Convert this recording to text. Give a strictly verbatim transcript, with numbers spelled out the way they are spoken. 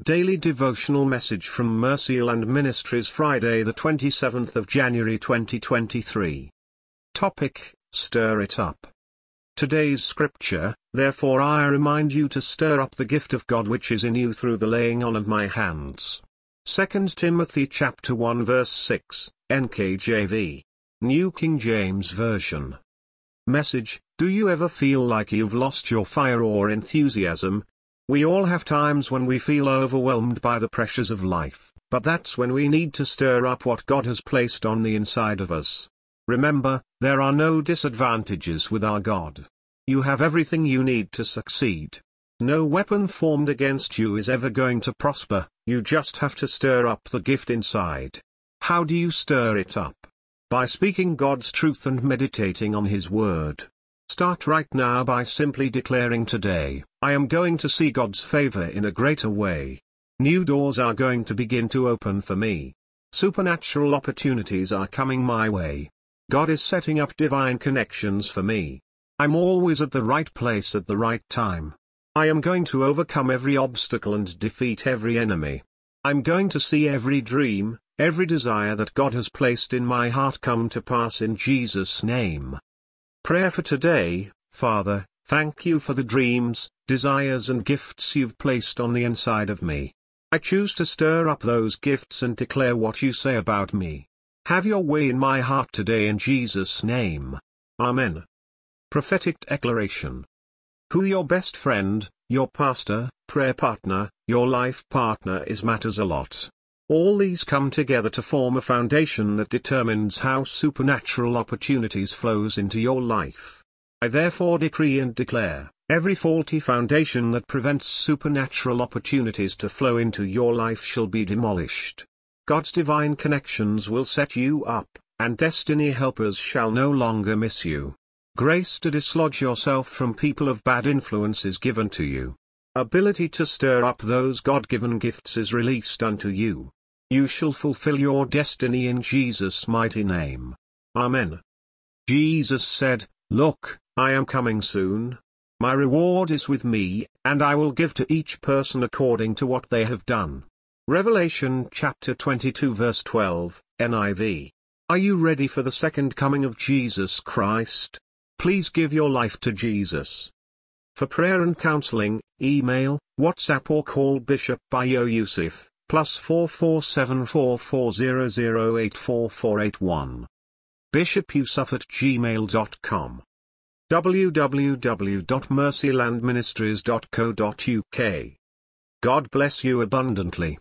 Daily Devotional Message from Mercyland Ministries, Friday the twenty-seventh of January twenty twenty-three. Topic: Stir it up. Today's scripture: Therefore I remind you to stir up the gift of God which is in you through the laying on of my hands. Second Timothy chapter one verse six, N K J V. New King James Version. Message: Do you ever feel like you've lost your fire or enthusiasm? We all have times when we feel overwhelmed by the pressures of life, but that's when we need to stir up what God has placed on the inside of us. Remember, there are no disadvantages with our God. You have everything you need to succeed. No weapon formed against you is ever going to prosper. You just have to stir up the gift inside. How do you stir it up? By speaking God's truth and meditating on His Word. Start right now by simply declaring today, I am going to see God's favor in a greater way. New doors are going to begin to open for me. Supernatural opportunities are coming my way. God is setting up divine connections for me. I'm always at the right place at the right time. I am going to overcome every obstacle and defeat every enemy. I'm going to see every dream, every desire that God has placed in my heart come to pass in Jesus' name. Prayer for today: Father, thank you for the dreams, desires and gifts you've placed on the inside of me. I choose to stir up those gifts and declare what you say about me. Have your way in my heart today in Jesus' name. Amen. Prophetic Declaration. Who your best friend, your pastor, prayer partner, your life partner is matters a lot. All these come together to form a foundation that determines how supernatural opportunities flows into your life. I therefore decree and declare, every faulty foundation that prevents supernatural opportunities to flow into your life shall be demolished. God's divine connections will set you up, and destiny helpers shall no longer miss you. Grace to dislodge yourself from people of bad influence is given to you. Ability to stir up those God-given gifts is released unto you. You shall fulfill your destiny in Jesus' mighty name. Amen. Jesus said, Look, I am coming soon. My reward is with me, and I will give to each person according to what they have done. Revelation chapter twenty-two verse twelve, N I V. Are you ready for the second coming of Jesus Christ? Please give your life to Jesus. For prayer and counseling, email, WhatsApp or call Bishop Bayo Yusuf, plus four four seven four four zero zero eight four four eight one. bishop yusuf at gmail dot com. w w w dot mercyland ministries dot co dot u k. God bless you abundantly.